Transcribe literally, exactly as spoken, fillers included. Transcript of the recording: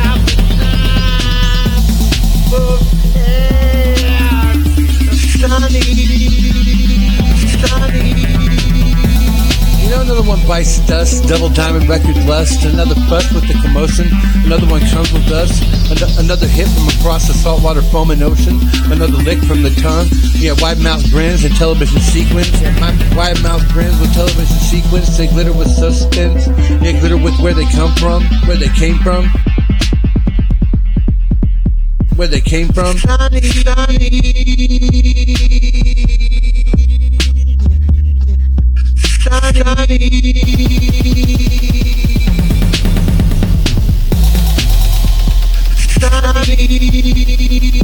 You know, another one bites dust, double diamond record lust, another fuss with the commotion, another one comes with us, An- another hit from across the saltwater foaming ocean, another lick from the tongue, yeah, wide mouth grins and television sequence, yeah, my wide mouth grins with television sequence, they glitter with suspense, they glitter with where they come from, where they came from, where they came from. Johnny, Johnny. Johnny. Johnny.